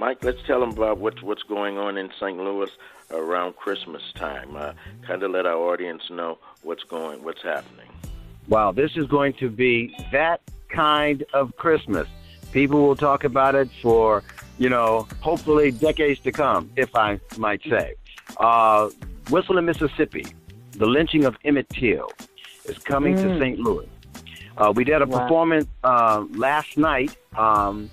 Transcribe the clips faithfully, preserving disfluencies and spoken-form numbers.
Mike, let's tell them about what's what's going on in Saint Louis around Christmas time. Uh, kind of let our audience know what's going, what's happening. Wow, this is going to be that kind of Christmas. People will talk about it for, you know, hopefully decades to come, if I might say. Uh, Whistling, Mississippi, the lynching of Emmett Till is coming mm. to Saint Louis. Uh, we did a wow. performance uh, last night um,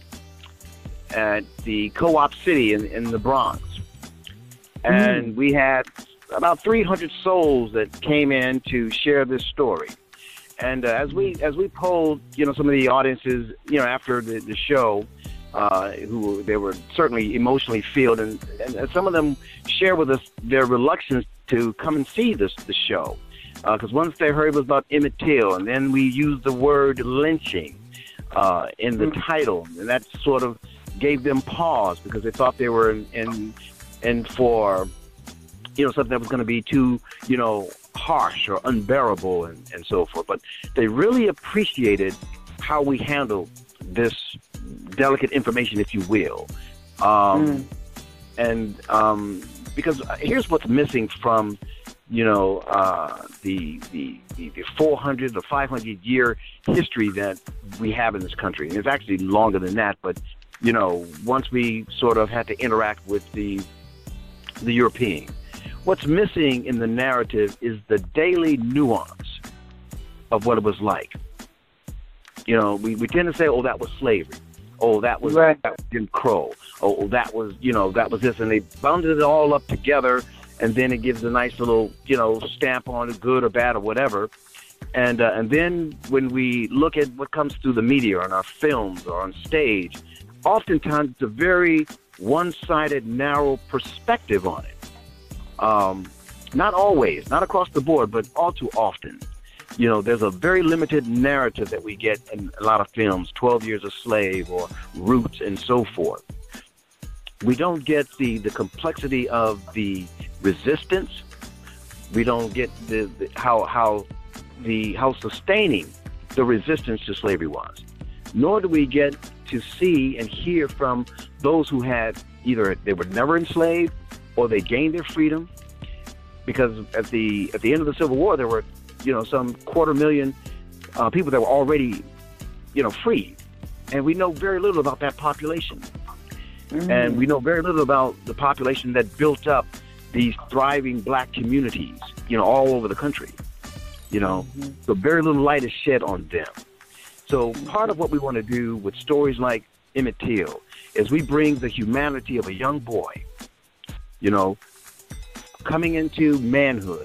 at the Co-op City in, in the Bronx. And mm. we had about three hundred souls that came in to share this story. And uh, as we as we polled, you know, some of the audiences, you know, after the, the show, uh, who they were certainly emotionally filled, and, and some of them share with us their reluctance to come and see this the show, because uh, once they heard it was about Emmett Till, and then we used the word lynching uh, in the mm-hmm. title, and that sort of gave them pause because they thought they were in in, in for, you know, something that was going to be too, you know, harsh or unbearable and, and so forth. But they really appreciated how we handled this delicate information, if you will. Um, mm. And um, because here's what's missing from, you know, uh, the, the, the, the four hundred or five hundred year history that we have in this country. And it's actually longer than that. But, you know, once we sort of had to interact with the the European, what's missing in the narrative is the daily nuance of what it was like. You know, we, we tend to say, oh, that was slavery. Oh, that was, right. that was Jim Crow. Oh, that was, you know, that was this. And they bounded it all up together, and then it gives a nice little, you know, stamp on it, good or bad or whatever. And, uh, and then when we look at what comes through the media or in our films or on stage, oftentimes it's a very one-sided, narrow perspective on it. Um, not always, not across the board, but all too often. You know, there's a very limited narrative that we get in a lot of films, twelve Years a Slave or Roots and so forth. We don't get the, the complexity of the resistance. We don't get the, the how how the how sustaining the resistance to slavery was. Nor do we get to see and hear from those who had either they were never enslaved or they gained their freedom, because at the at the end of the Civil War, there were, you know, some quarter million uh, people that were already, you know, free, and we know very little about that population, mm. and we know very little about the population that built up these thriving black communities, you know, all over the country, you know, mm-hmm. so very little light is shed on them. So part of what we want to do with stories like Emmett Till is we bring the humanity of a young boy, you know, coming into manhood,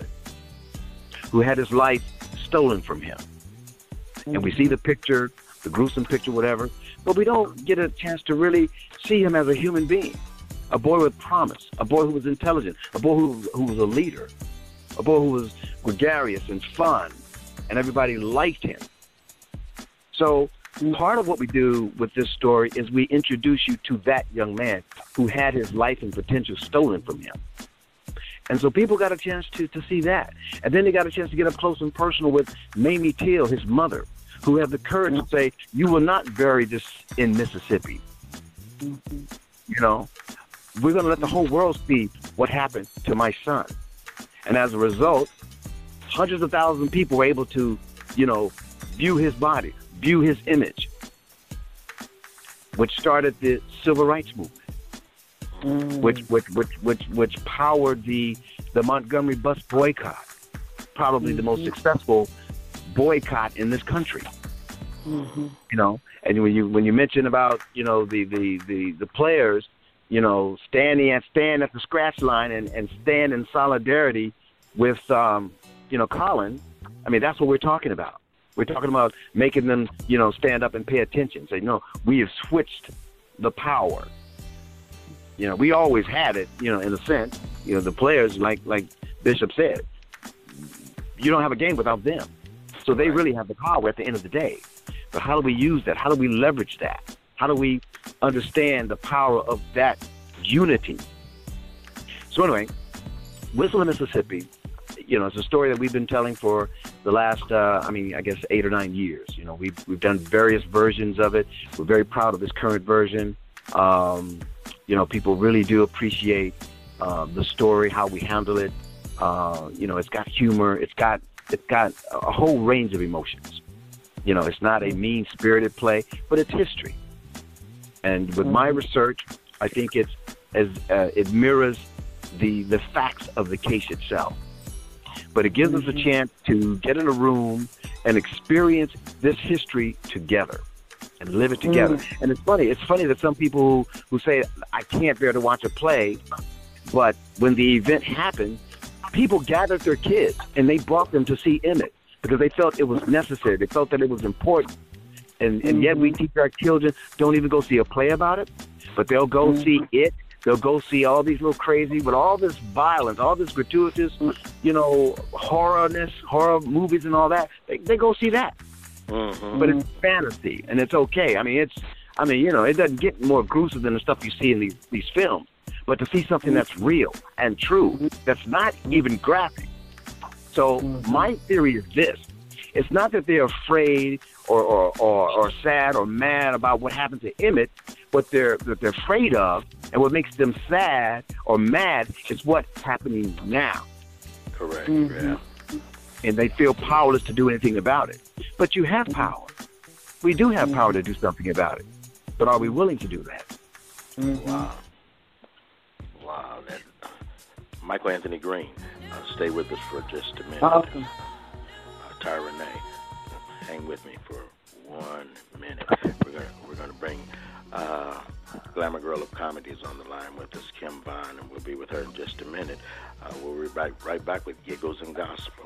who had his life stolen from him. Mm-hmm. And we see the picture, the gruesome picture, whatever, but we don't get a chance to really see him as a human being, a boy with promise, a boy who was intelligent, a boy who, who was a leader, a boy who was gregarious and fun, and everybody liked him. So part of what we do with this story is we introduce you to that young man who had his life and potential stolen from him. And so people got a chance to, to see that. And then they got a chance to get up close and personal with Mamie Till, his mother, who had the courage to say, you will not bury this in Mississippi. Mm-hmm. You know, we're going to let the whole world see what happened to my son. And as a result, hundreds of thousands of people were able to, you know, view his body, view his image, which started the civil rights movement. Mm. Which, which, which, which, which powered the the Montgomery bus boycott, probably mm-hmm. the most successful boycott in this country. Mm-hmm. You know, and when you when you mention about, you know, the, the, the, the players, you know, standing at stand at the scratch line and, and stand in solidarity with um, you know, Colin. I mean, that's what we're talking about. We're talking about making them, you know, stand up and pay attention. Say, no, we have switched the power. You know, we always had it, you know, in a sense. You know, the players, like like Bishop said, you don't have a game without them. So they really have the power at the end of the day. But how do we use that? How do we leverage that? How do we understand the power of that unity? So anyway, Whistling, Mississippi, you know, it's a story that we've been telling for the last, uh, I mean, I guess eight or nine years. You know, we've, we've done various versions of it. We're very proud of this current version. Um, You know, people really do appreciate uh, the story, how we handle it. Uh, you know, it's got humor. It's got it's got a whole range of emotions. You know, it's not a mean-spirited play, but it's history. And with my research, I think it's as uh, it mirrors the the facts of the case itself. But it gives us a chance to get in a room and experience this history together and live it together. Mm. And it's funny. It's funny that some people who, who say, I can't bear to watch a play, but when the event happened, people gathered their kids and they brought them to see Emmett because they felt it was necessary. They felt that it was important. And, and yet we teach our children, don't even go see a play about it, but they'll go mm. see it. They'll go see all these little crazy, with all this violence, all this gratuitous, you know, horrorness, horror movies and all that. They, they go see that. Mm-hmm. But it's fantasy, and it's okay. I mean, it's, I mean, you know, it doesn't get more gruesome than the stuff you see in these, these films. But to see something that's real and true, that's not even graphic. So my theory is this. It's not that they're afraid or, or, or, or sad or mad about what happened to Emmett. What they're, what they're afraid of and what makes them sad or mad is what's happening now. Correct, mm-hmm. yeah. And they feel powerless to do anything about it. But you have power. We do have power to do something about it. But are we willing to do that? Mm-hmm. Wow. Wow. That, uh, Michael Anthony Green, uh, stay with us for just a minute. Awesome. Uh, Tyra Renee, hang with me for one minute. We're gonna we're gonna bring uh, Glamour Girl of Comedy is on the line with us, Kim Vaughn, and we'll be with her in just a minute. Uh, we'll be right, right back with Giggles and Gospel.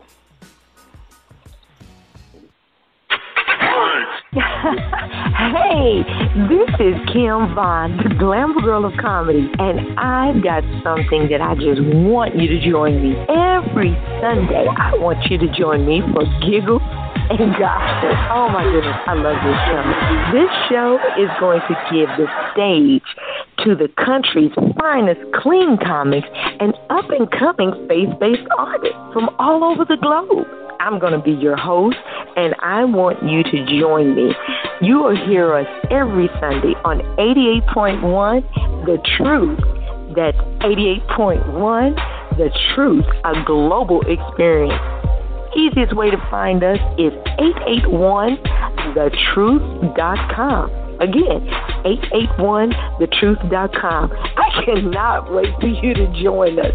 Hey, this is Kim Vaughn, the Glamour Girl of Comedy, and I've got something that I just want you to join me. Every Sunday, I want you to join me for Giggles and Gospel. Oh my goodness, I love this show. This show is going to give the stage to the country's finest clean comics and up-and-coming faith-based artists from all over the globe. I'm going to be your host, and I want you to join me. You will hear us every Sunday on eighty-eight point one, The Truth. That's eighty-eight point one, The Truth, a global experience. Easiest way to find us is eight eight one the truth dot com. Again, eight eight one the truth dot com. I cannot wait for you to join us.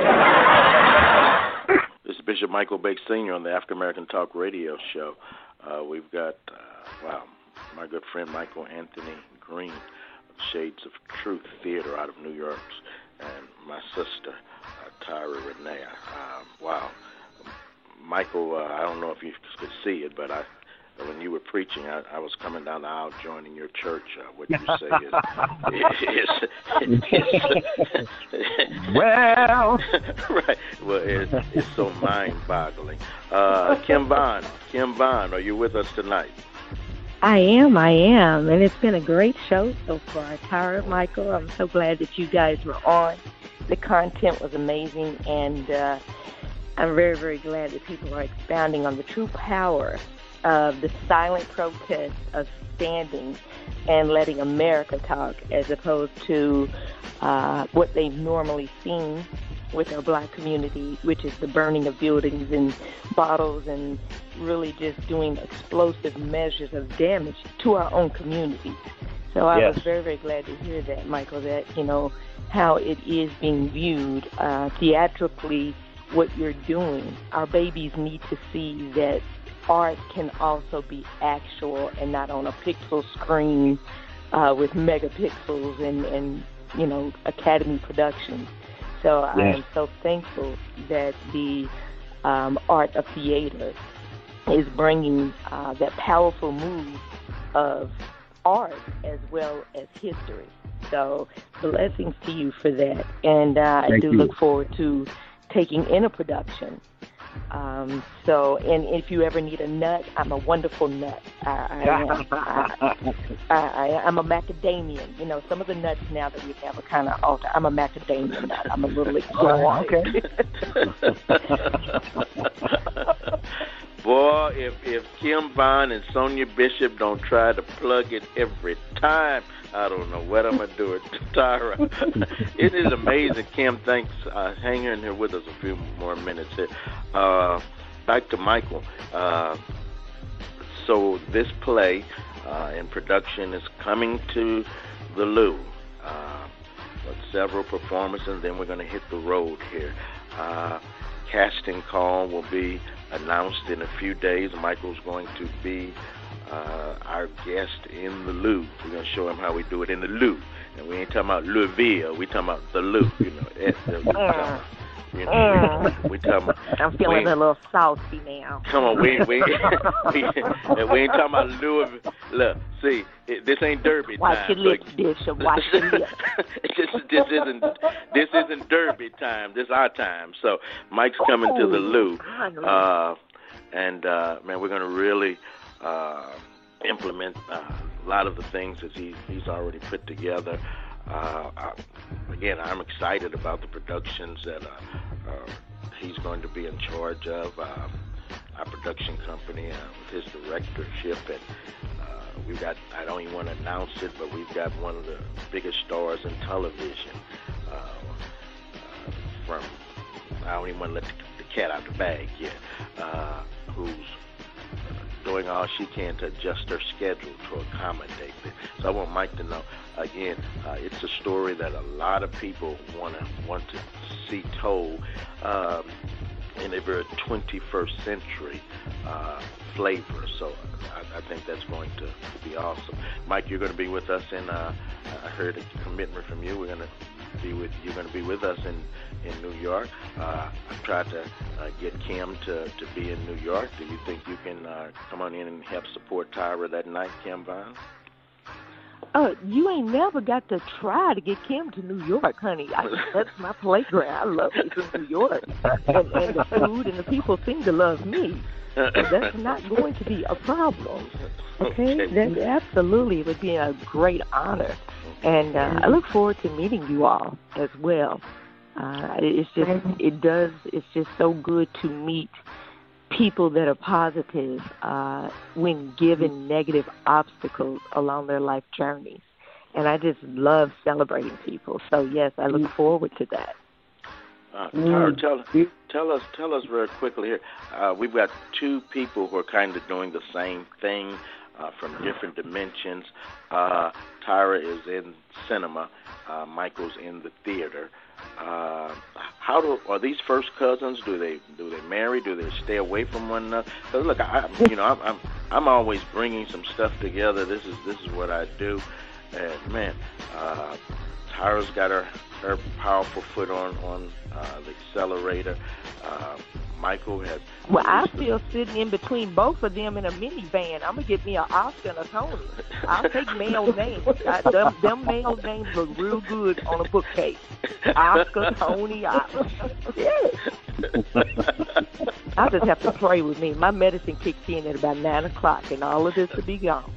This is Bishop Michael Bake Senior on the African American Talk Radio Show. Uh, we've got, uh, wow, my good friend Michael Anthony Green of Shades of Truth Theater out of New York, and my sister, uh, Tyra Renee. Uh, wow. Michael, uh, I don't know if you could see it, but I, when you were preaching, I, I was coming down the aisle joining your church. Uh, what you say is, is, is, is well, right? Well, it's, it's so mind-boggling. Uh, Kim Vaughn, Kim Vaughn, are you with us tonight? I am, I am, and it's been a great show so far. Tyra, Michael, I'm so glad that you guys were on. The content was amazing, and uh, I'm very, very glad that people are expounding on the true power of the silent protest of standing and letting America talk, as opposed to uh, what they've normally seen with our black community, which is the burning of buildings and bottles and really just doing explosive measures of damage to our own communities. So I yes. was very, very glad to hear that, Michael, that, you know, how it is being viewed uh, theatrically, what you're doing. Our babies need to see that art can also be actual and not on a pixel screen uh, with megapixels and, and, you know, Academy Productions. So yes. I am so thankful that the um, art of theater is bringing uh, that powerful move of art as well as history. So blessings to you for that. And uh, I do you. look forward to taking in a production. Um, so, and if you ever need a nut, I'm a wonderful nut. I, I, I, I, I, I'm a macadamian. You know, some of the nuts now that we have are kind of altered. I'm a macadamia nut. I'm a little exotic. Oh, okay. Boy, if, if Kim Vaughn and Sonia Bishop don't try to plug it every time, I don't know what I'm going to do it to Tyra. It is amazing. Kim, thanks. Uh, hang in here with us a few more minutes here. Uh, back to Michael. Uh, so this play uh, in production is coming to the Lou. Uh, with several performances, and then we're going to hit the road here. Uh, casting call will be announced in a few days. Michael's going to be uh, our guest in the Lou. We're going to show him how we do it in the Lou. And we ain't talking about Louisville. We talking about the Lou, you know. Mm. You know mm. we, we talking about, I'm feeling a little salty now. Come on, we, we, we, we ain't talking about Louisville. Look, see, it, this ain't Derby time. Watch your lips, Bishop. Watch your lips. this, this, isn't, this isn't Derby time. This is our time. So Mike's coming oh, to the Lou. Uh, and, uh, man, we're going to really uh, implement uh, a lot of the things that he, he's already put together. Uh, I, again, I'm excited about the productions that uh, uh, he's going to be in charge of. Uh, our production company uh, with his directorship, and uh, we've got, I don't even want to announce it, but we've got one of the biggest stars in television uh, uh, from, I don't even want to let the, the cat out the bag yet, uh, who's doing all she can to adjust her schedule to accommodate it. So I want Mike to know, again, uh, it's a story that a lot of people want to want to see told um, in a very twenty-first century uh, flavor. So I, I think that's going to, to be awesome. Mike, you're going to be with us, and uh, I heard a commitment from you. We're going to be with you're going to be with us in in New York. Uh, I tried to uh, get Kim to, to be in New York. Do you think you can uh, come on in and help support Tyra that night, Kim Vaughn? Uh, you ain't never got to try to get Kim to New York, honey. I, that's my playground. I love it in New York. And, and the food and the people seem to love me. So that's not going to be a problem. Okay? okay. That absolutely would be a great honor. And uh, I look forward to meeting you all as well. Uh, it's just, it does, it's just so good to meet people that are positive uh, when given negative obstacles along their life journeys. And I just love celebrating people. So, yes, I look forward to that. Uh, Tyra, tell, tell us, tell us very quickly here. Uh, we've got two people who are kind of doing the same thing uh, from different dimensions. Uh, Tyra is in cinema. Uh, Michael's in the theater. Uh, how do are these first cousins? Do they do they marry? Do they stay away from one another? Because look, I, you know, I'm, I'm I'm always bringing some stuff together. This is this is what I do, and man, uh, Tyra's got her her powerful foot on on uh, the accelerator. Uh, Michael has. Well, I feel sitting in between both of them in a minivan. I'm gonna get me an Oscar and a Tony. I'll take male names. I, them, them male names look real good on a bookcase. Oscar, Tony. I, yeah. I just have to pray with me. My medicine kicked in at about nine o'clock, and all of this will be gone.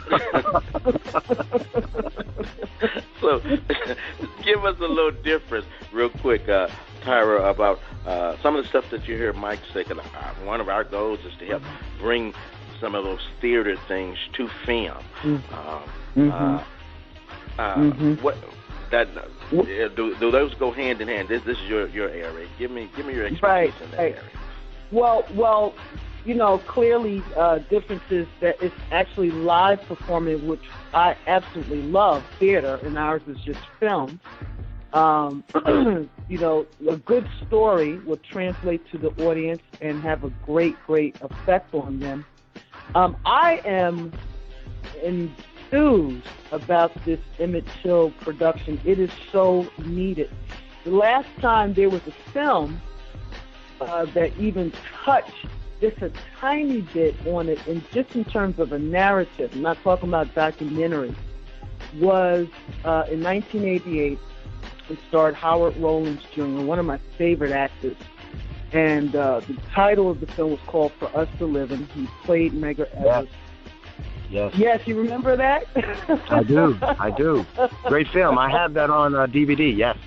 So, give us a little difference, real quick, uh, Tyra, about uh, some of the stuff that you hear Mike say. Cause one of our goals is to help bring some of those theater things to film. Mm-hmm. Uh, uh, uh, mm-hmm. What that uh, do, do those go hand in hand? This this is your, your area. Give me give me your expertise right, in that right. area. Well, well, you know, clearly uh, differences that it's actually live performing, which I absolutely love, theater, and ours is just film. Um, you know, a good story will translate to the audience and have a great, great effect on them. Um, I am enthused about this Emmett Till production. It is so needed. The last time there was a film uh, that even touched just a tiny bit on it, and just in terms of a narrative, I'm not talking about documentary, was uh, in nineteen eighty-eight. It starred Howard Rollins Junior, one of my favorite actors. And uh, the title of the film was called For Us to Live In. He played Medgar Evers. Yes. Yes, you remember that? I do. I do. Great film. I have that on uh, D V D, yes.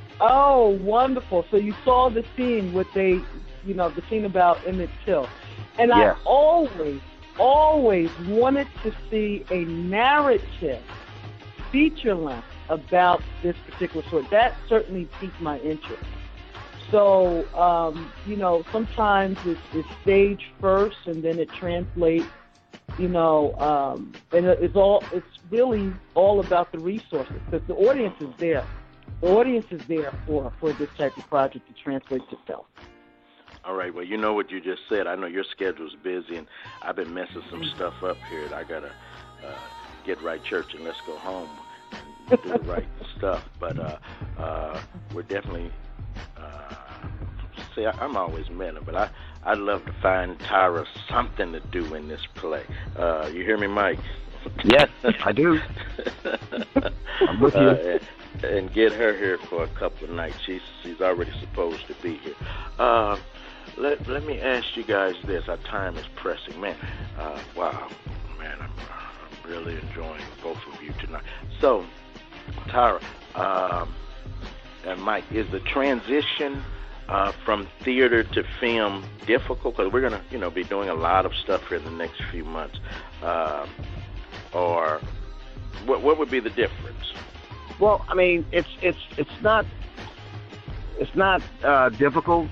Oh, wonderful. So you saw the scene with they, you know, the scene about Emmett Till. And yes. I always, always wanted to see a narrative feature length about this particular story. That certainly piqued my interest. So, um, you know, sometimes it's, it's staged first and then it translates, you know, um, and it's all, it's really all about the resources because the audience is there. The audience is there for, for this type of project to translate to film. All right. Well, you know what you just said. I know your schedule's busy, and I've been messing some mm-hmm. stuff up here. I got to uh, get right church and let's go home and do the right stuff. But uh, uh, we're definitely... Uh, see, I, I'm always meta, but I, I'd love to find Tyra something to do in this play. Uh, you hear me, Mike? Yes, I do. I'm with you. Uh, and, and get her here for a couple of nights. She's she's already supposed to be here. Uh, let let me ask you guys this. Our time is pressing, man. Uh, wow, man, I'm, I'm really enjoying both of you tonight. So, Tyra. Um, And Mike, is the transition uh, from theater to film difficult? Because we're gonna, you know, be doing a lot of stuff here in the next few months. Uh, or what? What would be the difference? Well, I mean, it's it's it's not it's not uh, difficult,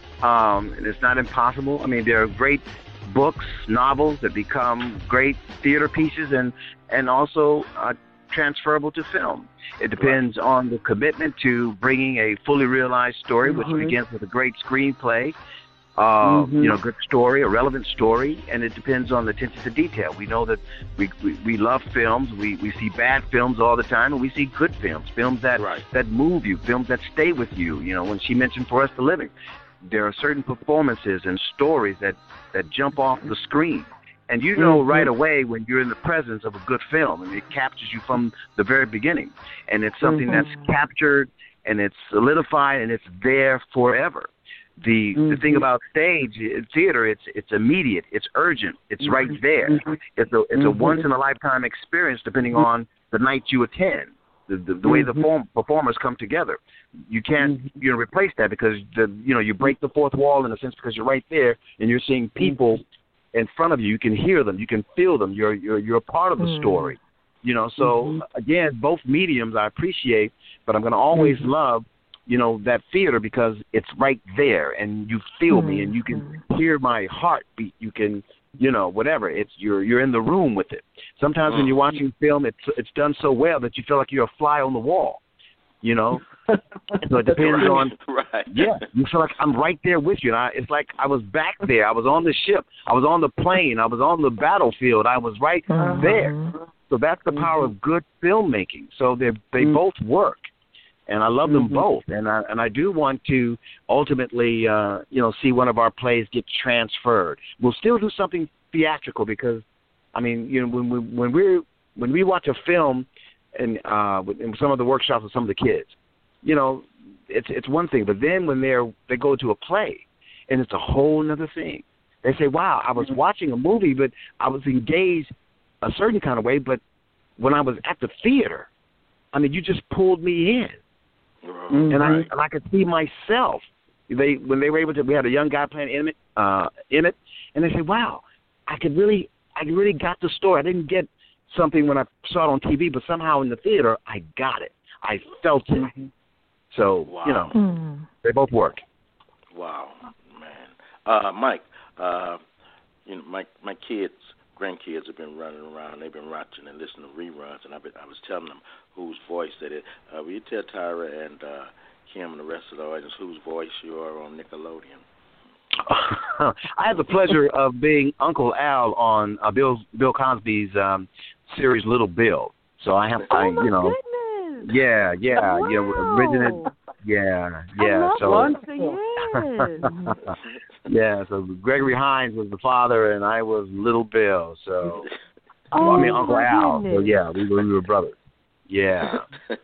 um, and it's not impossible. I mean, there are great books, novels that become great theater pieces, and and also uh, transferable to film. It depends right. on the commitment to bringing a fully realized story, mm-hmm. which begins with a great screenplay, uh, mm-hmm. you know, good story, a relevant story, and it depends on the attention to detail. We know that we we, we love films. We, we see bad films all the time, and we see good films, films that right. that move you, films that stay with you. You know, when she mentioned For Us the Living, there are certain performances and stories that, that jump off the screen. And you know mm-hmm. right away when you're in the presence of a good film, and it captures you from the very beginning. And it's something mm-hmm. that's captured, and it's solidified, and it's there forever. The mm-hmm. the thing about stage, theater, it's it's immediate, it's urgent, it's mm-hmm. right there. Mm-hmm. It's a it's mm-hmm. a once in a lifetime experience, depending mm-hmm. on the night you attend, the the, the mm-hmm. way the form, performers come together. You can't mm-hmm. you know replace that because the you know you break the fourth wall in a sense because you're right there and you're seeing people. Mm-hmm. in front of you. You can hear them, you can feel them. You're you're you're a part of the mm. story, you know. So mm-hmm. again, both mediums I appreciate, but I'm going to always mm-hmm. love, you know, that theater because it's right there, and you feel mm-hmm. me, and you can hear my heartbeat. You can, you know, whatever. It's you're you're in the room with it. Sometimes mm-hmm. when you're watching film, it's it's done so well that you feel like you're a fly on the wall, you know. So it depends right. on, right. yeah, you feel like I'm right there with you. And I, it's like I was back there. I was on the ship. I was on the plane. I was on the battlefield. I was right uh-huh. there. So that's the power of good filmmaking. So they they mm-hmm. both work, and I love them mm-hmm. both. And I and I do want to ultimately, uh, you know, see one of our plays get transferred. We'll still do something theatrical because, I mean, you know, when we when we when we watch a film, and uh, in some of the workshops with some of the kids. You know, it's it's one thing, but then when they're they go to a play, and it's a whole other thing. They say, "Wow, I was watching a movie, but I was engaged a certain kind of way. But when I was at the theater, I mean, you just pulled me in, mm-hmm. and I and I could see myself. They when they were able to, we had a young guy playing Emmett, uh, Emmett, and they said, "Wow, I could really, I really got the story. I didn't get something when I saw it on T V, but somehow in the theater, I got it. I felt it." Mm-hmm. So, wow. you know, mm. they both work. Wow, man. Uh, Mike, uh, you know, my my kids, grandkids have been running around. They've been watching and listening to reruns, and I've been, I was telling them whose voice that is. Uh, will you tell Tyra and uh, Kim and the rest of the audience whose voice you are on Nickelodeon? I had the pleasure of being Uncle Al on uh, Bill Bill Cosby's um, series Little Bill. So I have, oh I, my you know. Goodness. Yeah, yeah, wow. yeah. Originated, yeah, yeah. I love so, yes. yeah. So Gregory Hines was the father, and I was Little Bill. So, oh, well, I mean Uncle Al. Goodness. So yeah, we were, we were brothers. Yeah.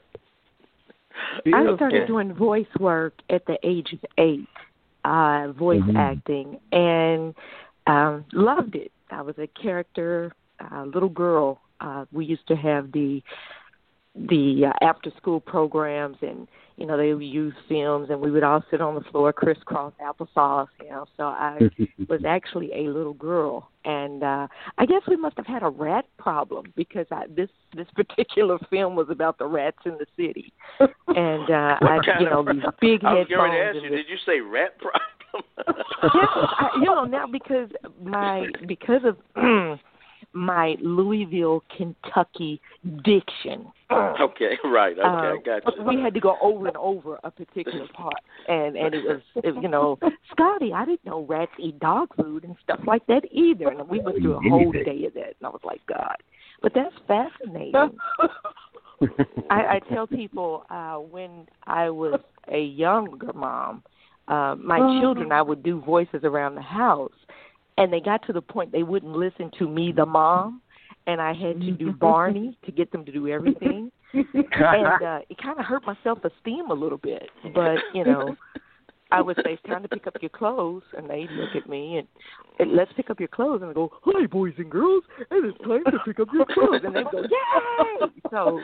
I started doing voice work at the age of eight, uh, voice mm-hmm. acting, and um, loved it. I was a character, uh, little girl. Uh, we used to have the the uh, after-school programs, and you know, they would use films, and we would all sit on the floor, crisscross applesauce, you know. So I was actually a little girl, and uh, I guess we must have had a rat problem because I, this this particular film was about the rats in the city, and uh, I, you know, these big I was headphones. going to ask you, did you say rat problem? Yes, I, you know, now because my because of my Louisville, Kentucky diction. Okay, right. Okay, uh, I got you. We had to go over and over a particular part, and and it was, it, you know, Scotty, I didn't know rats eat dog food and stuff like that either, and we went through a whole day of that, and I was like, God, but that's fascinating. I, I tell people uh, when I was a younger mom, uh, my uh-huh. children, I would do voices around the house, and they got to the point they wouldn't listen to me, the mom, and I had to do Barney to get them to do everything. And uh, it kind of hurt my self-esteem a little bit. But, you know, I would say, it's time to pick up your clothes, and they'd look at me, and, and let's pick up your clothes. And I go, hi, boys and girls, and it's time to pick up your clothes. And they'd go, yay! So,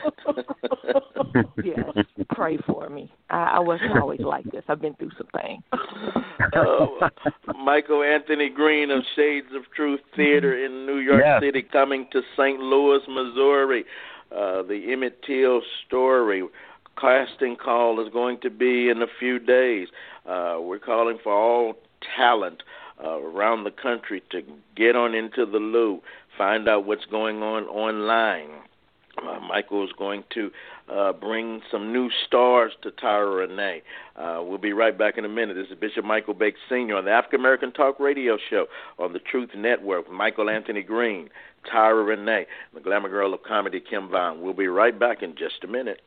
yes, pray for me. I, I wasn't always like this. I've been through some things. Oh, Michael Anthony Green of Shades of Truth Theater in New York yes. City, coming to Saint Louis, Missouri. Uh, the Emmett Till story. Casting call is going to be in a few days. Uh, we're calling for all talent uh, around the country to get on into the Lou, find out what's going on online. Uh, Michael is going to uh, bring some new stars to Tyra Renee. Uh, we'll be right back in a minute. This is Bishop Michael Bakes Senior on the African American Talk Radio Show on the Truth Network with Michael Anthony Green, Tyra Renee, the glamour girl of comedy, Kim Vaughn. We'll be right back in just a minute.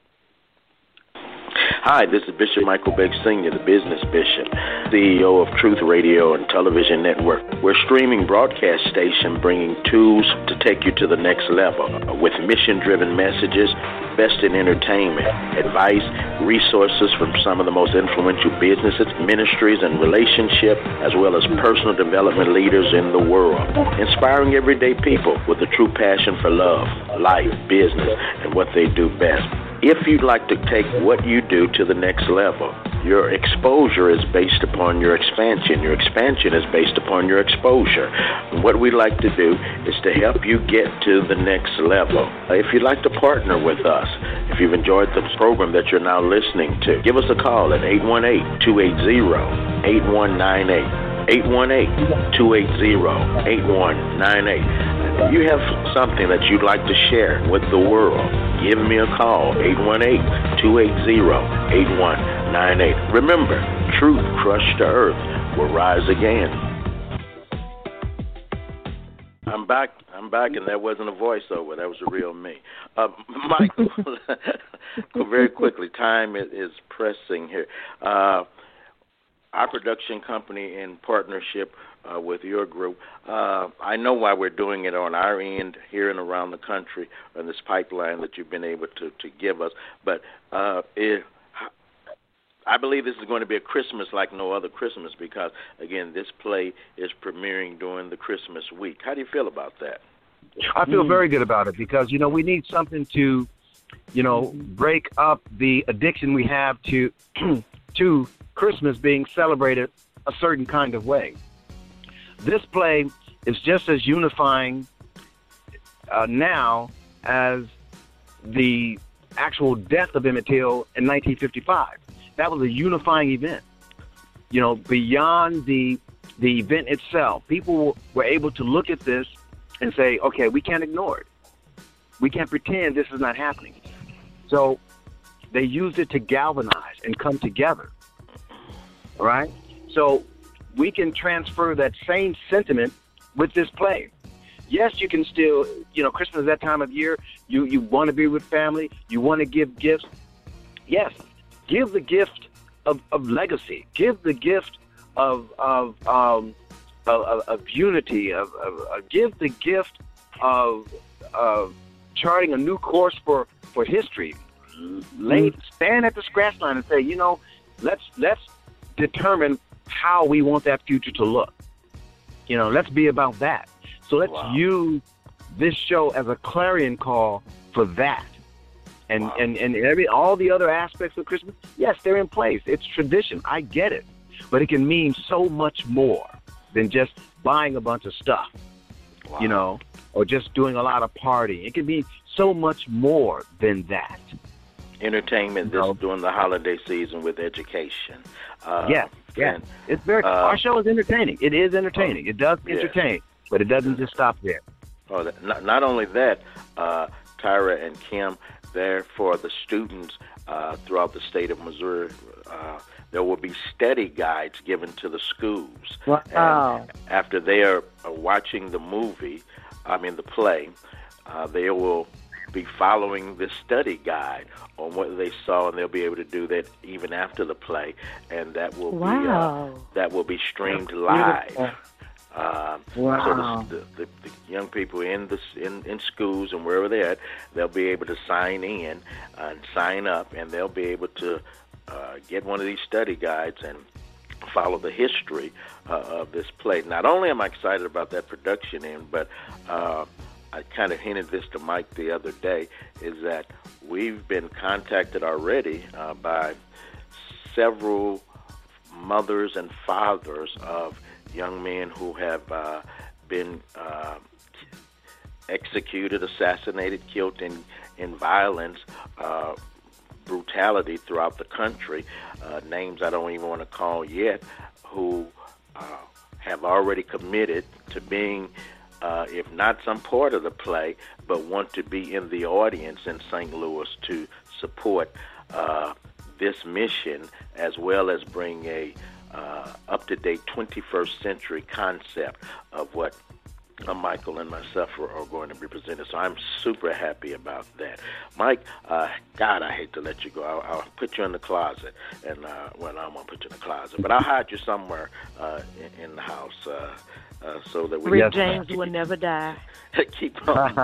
Hi, this is Bishop Michael Bakes Senior, the business bishop, C E O of Truth Radio and Television Network. We're a streaming broadcast station bringing tools to take you to the next level with mission-driven messages, best in entertainment, advice, resources from some of the most influential businesses, ministries, and relationships, as well as personal development leaders in the world, inspiring everyday people with a true passion for love, life, business, and what they do best. If you'd like to take what you do to the next level, your exposure is based upon your expansion. Your expansion is based upon your exposure. And what we like to do is to help you get to the next level. If you'd like to partner with us, if you've enjoyed the program that you're now listening to, give us a call at eight one eight, two eight zero, eight one nine eight. eight one eight, two eight zero, eight one nine eight. If you have something that you'd like to share with the world, give me a call, eight one eight, two eight zero, eight one nine eight. Remember, truth crushed to earth will rise again. I'm back. I'm back, and that wasn't a voiceover. That was a real me. Uh, Michael, very quickly, time is pressing here. Uh, Our production company in partnership uh, with your group, uh, I know why we're doing it on our end here and around the country on this pipeline that you've been able to, to give us, but uh, it, I believe this is going to be a Christmas like no other Christmas because, again, this play is premiering during the Christmas week. How do you feel about that? I feel very good about it because, you know, we need something to, you know, break up the addiction we have to to Christmas being celebrated a certain kind of way. This play is just as unifying uh, now as the actual death of Emmett Till in nineteen fifty-five. That was a unifying event. You know, beyond the the event itself, people were able to look at this and say, okay, we can't ignore it. We can't pretend this is not happening. So they used it to galvanize and come together. All right? So we can transfer that same sentiment with this play. Yes, you can still, you know, Christmas is that time of year. You, you want to be with family. You want to give gifts. Yes, give the gift of, of legacy. Give the gift of of um, of, of unity. Of, of, of give the gift of of charting a new course for, for history. Lay, stand at the scratch line and say, you know, let's let's determine how we want that future to look. You know, let's be about that. So let's wow. use this show as a clarion call for that. And, wow. and, and every all the other aspects of Christmas, yes, they're in place. It's tradition. I get it. But it can mean so much more than just buying a bunch of stuff, wow. you know, or just doing a lot of partying. It can be so much more than that. Entertainment you know? this during the holiday season with education. Uh, yes, yes. And, it's very, uh, our show is entertaining. It is entertaining. Oh, it does yeah. entertain, but it doesn't just stop there. Oh, that, not, not only that, uh, Tyra and Kim, there for the students uh, throughout the state of Missouri, uh, there will be study guides given to the schools. Wow. And after they are watching the movie, I mean the play, uh, they will be following the study guide on what they saw, and they'll be able to do that even after the play, and that will Wow. be uh, that will be streamed live. Beautiful. Uh, Wow. So the, the, the, the young people in the in, in schools and wherever they're at, they'll be able to sign in and sign up, and they'll be able to uh, get one of these study guides and follow the history uh, of this play. Not only am I excited about that production end, but uh, I kind of hinted this to Mike the other day, is that we've been contacted already uh, by several mothers and fathers of young men who have uh, been uh, executed, assassinated, killed in, in violence, uh, brutality throughout the country, uh, names I don't even want to call yet, who uh, have already committed to being, uh, if not some part of the play, but want to be in the audience in Saint Louis to support uh, this mission, as well as bring a Uh, up-to-date twenty-first century concept of what uh, Michael and myself are, are going to be presenting. So I'm super happy about that. Mike, uh, God, I hate to let you go. I'll, I'll put you in the closet, and uh, well, I'm gonna put you in the closet, but I'll hide you somewhere uh, in, in the house uh, uh, so that we. Rick Yes. James will never die. Keep on.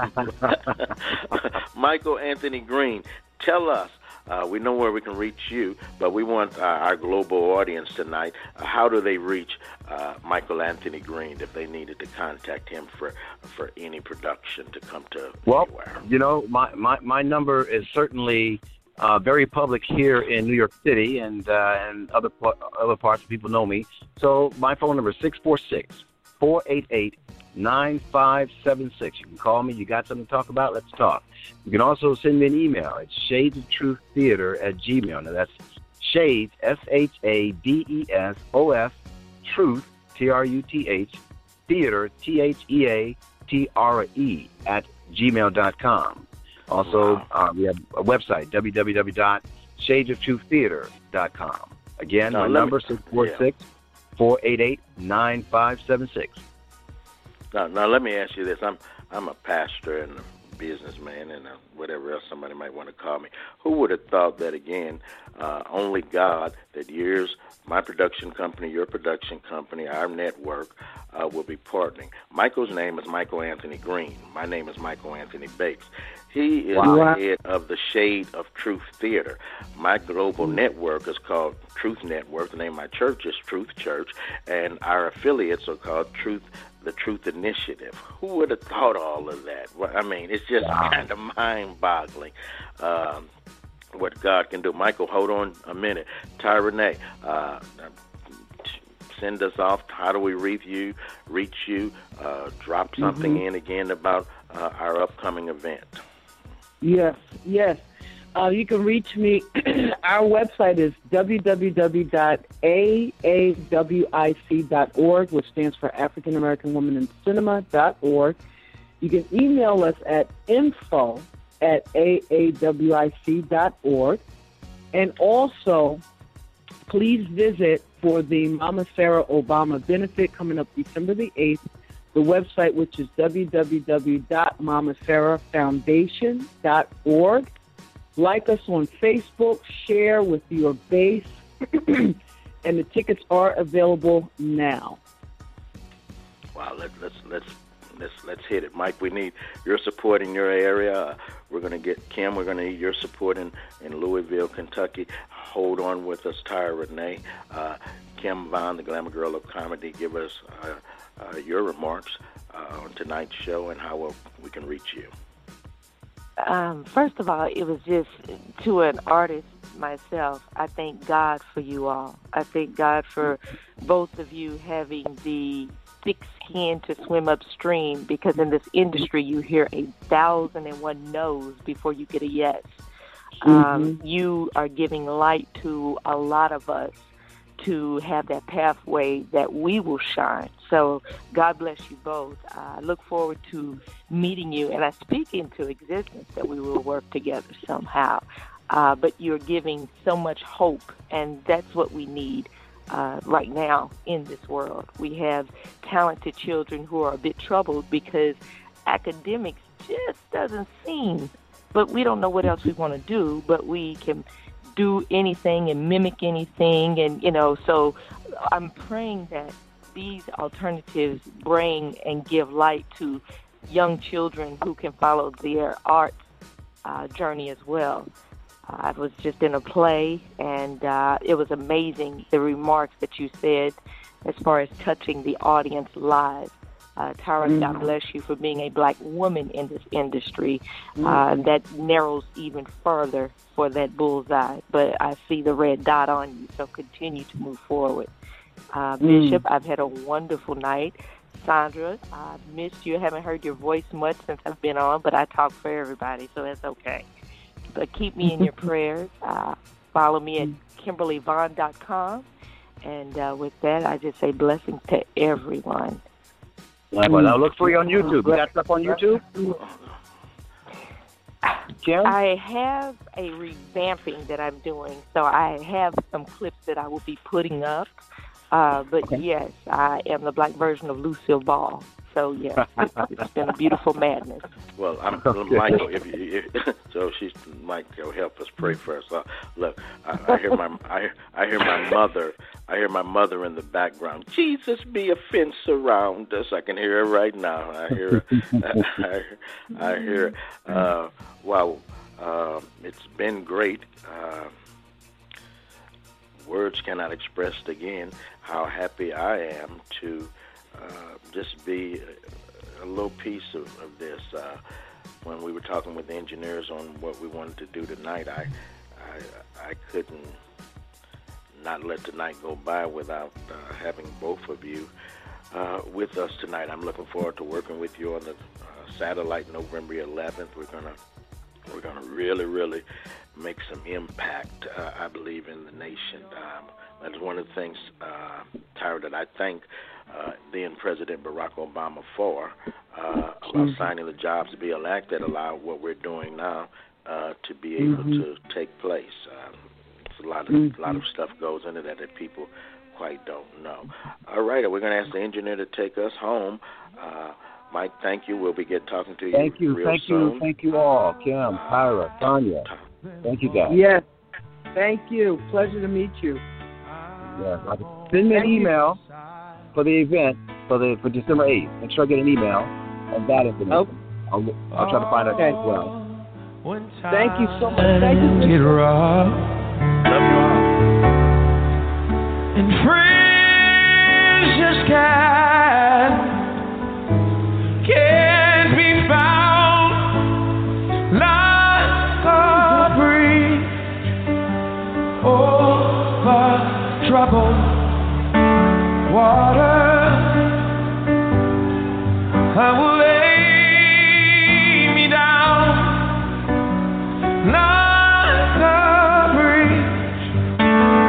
Michael Anthony Green, tell us. Uh, we know where we can reach you, but we want uh, our global audience tonight. Uh, how do they reach uh, Michael Anthony Green if they needed to contact him for for any production to come to Well, anywhere? you know, my, my, my number is certainly uh, very public here in New York City, and uh, and other other parts people know me. So my phone number is six four six, four eight eight, nine five seven six. You can call me. You got something to talk about? Let's talk. You can also send me an email. It's shades of truth theater at gmail. Now that's Shades, S H A D E S O S, Truth, T R U T H, Theater, T H E A T R E, at gmail dot com. Also, Wow. uh, we have a website, w w w dot shades of truth theater dot com. Again, Now, my let number me- six four six, four eight eight, nine five seven six. Now, now let me ask you this. I'm I'm a pastor and a businessman and a whatever else somebody might want to call me. Who would have thought that, again, uh, only God, that years, my production company, your production company, our network uh, will be partnering. Michael's name is Michael Anthony Green. My name is Michael Anthony Bakes. He is Wow. the head of the Shade of Truth Theater. My global network is called Truth Network. The name of my church is Truth Church, and our affiliates are called Truth the Truth Initiative. Who would have thought all of that? Well, I mean, it's just Wow. kind of mind-boggling um, what God can do. Michael, hold on a minute. Ty Renee, uh, send us off. How do we reach you? Reach you? Uh, drop something Mm-hmm. in again about uh, our upcoming event. Yes, yes. Uh, you can reach me. Our website is w w w dot a a w i c dot org, which stands for African American Women in Cinema dot org. You can email us at info at a a w i c dot org. And also, please visit for the Mama Sarah Obama benefit coming up December the eighth, the website, which is w w w dot mama sarah foundation dot org. Like us on Facebook, share with your base, and the tickets are available now. Wow, let, let's let's let's let's hit it, Mike. We need your support in your area. Uh, we're going to get Kim. We're going to need your support in, in Louisville, Kentucky. Hold on with us, Tyra Renee. Uh, Kim Vaughn, the glamour girl of comedy, give us uh, uh, your remarks uh, on tonight's show and how we'll, we can reach you. Um, first of all, it was just to an artist myself. I thank God for you all. I thank God for both of you having the thick skin to swim upstream, because in this industry you hear a thousand and one no's before you get a yes. Mm-hmm. Um, you are giving light to a lot of us to have that pathway that we will shine. So God bless you both. Uh, I look forward to meeting you, and I speak into existence that we will work together somehow. Uh, but you're giving so much hope, and that's what we need uh, right now in this world. We have talented children who are a bit troubled because academics just doesn't seem, but we don't know what else we want to do, but we can do anything and mimic anything, and you know, so I'm praying that these alternatives bring and give light to young children who can follow their art uh, journey as well. Uh, I was just in a play, and uh, it was amazing, the remarks that you said as far as touching the audience live. Uh, Tara, mm-hmm. God bless you for being a black woman in this industry. Mm-hmm. Uh, that narrows even further for that bullseye. But I see the red dot on you, so continue to move forward. Uh, mm-hmm. Bishop, I've had a wonderful night. Sandra, I've missed you. I haven't heard your voice much since I've been on, but I talk for everybody, so that's okay. But keep me in your prayers. Uh, follow me at kimberly vaughn dot com. And uh, with that, I just say blessings to everyone. Well, I'll look for you on YouTube. You got stuff on YouTube? Kim? I have a revamping that I'm doing, so I have some clips that I will be putting up. Uh, but okay. Yes, I am the black version of Lucille Ball. So yes, it's, it's been a beautiful madness. Well, I'm Michael. If, you, if so, she's Michael. Help us pray for us. Uh, look, I, I hear my I, I hear my mother. I hear my mother in the background. Jesus, be a fence around us. I can hear her right now. I hear. I, I hear. Uh, wow, uh, it's been great. Uh, words cannot express again how happy I am to. Uh, just be a, a little piece of, of this. Uh, when we were talking with the engineers on what we wanted to do tonight, I, I, I couldn't not let the night go by without uh, having both of you uh, with us tonight. I'm looking forward to working with you on the uh, satellite November eleventh. We're gonna we're gonna really, really make some impact. Uh, I believe in the nation. Um, that's one of the things, uh, Tyra, that I thank. Uh, then President Barack Obama for uh, about signing the Jobs to be elected, allow what we're doing now uh, to be able mm-hmm. to take place. Uh, it's a lot of mm-hmm. a lot of stuff goes into that that people quite don't know. All right, we're going to ask the engineer to take us home. Uh, Mike, thank you. We'll be get talking to you. Thank you, real thank soon. you, thank you all, Kim, Tyra, Tanya. Thank you, guys. Yes, thank you. Pleasure to meet you. Yeah, send me an email. For the event, for the for December eighth. Make sure I get an email and that information. Okay. I'll, I'll try to find out okay. as well. Thank you so much. Thank you. Get rough. Love you all. And friends just can't, can't be found like a bridge over trouble. Water, I will lay me down like a bridge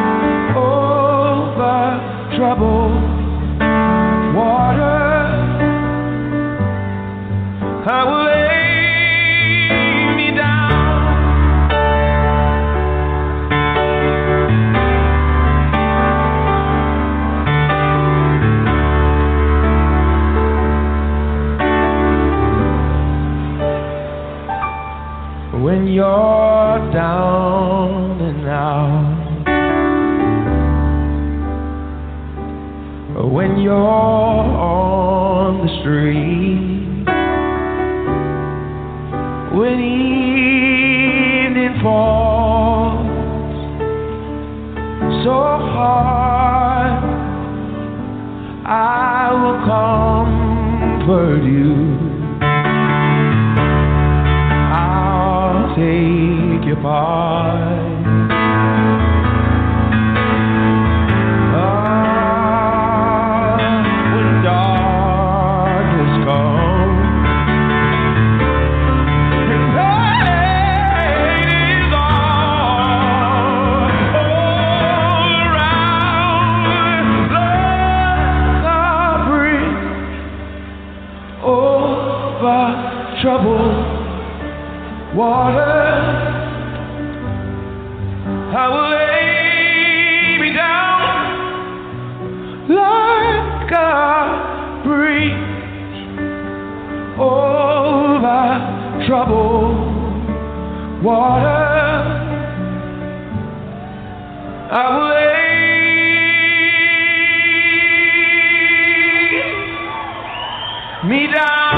over troubled water. I will lay me down. When you're down and out, when you're on the street, when evening falls so hard, I will comfort you. I'll apart. Troubled water, I will lay me down like a bridge over troubled water. I will lay me down.